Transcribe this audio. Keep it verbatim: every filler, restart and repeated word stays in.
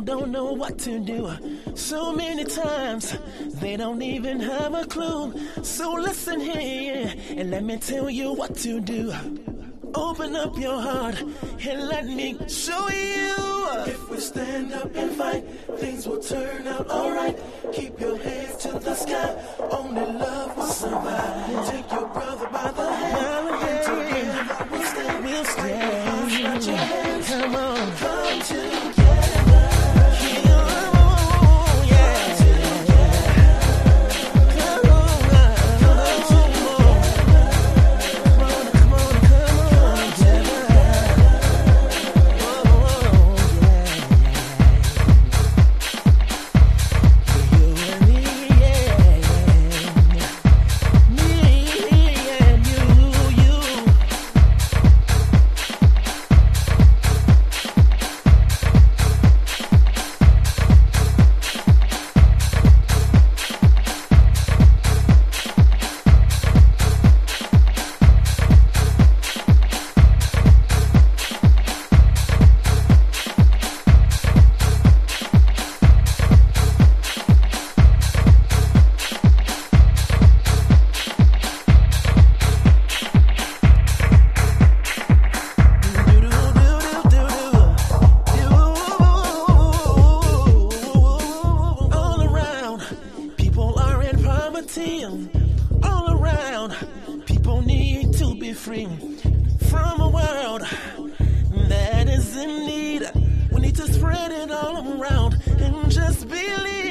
don't know what to do. So many times they don't even have a clue. So listen here and let me tell you what to do. Open up your heart and let me show you. If we stand up and fight, things will turn out alright. Keep your head to the sky, only love will survive. Take your brother by the hand, and together we'll stand. We'll stand. Stretch your hands, come on, come together. All around, people need to be free from a world that is in need. We need to spread it all around and just believe.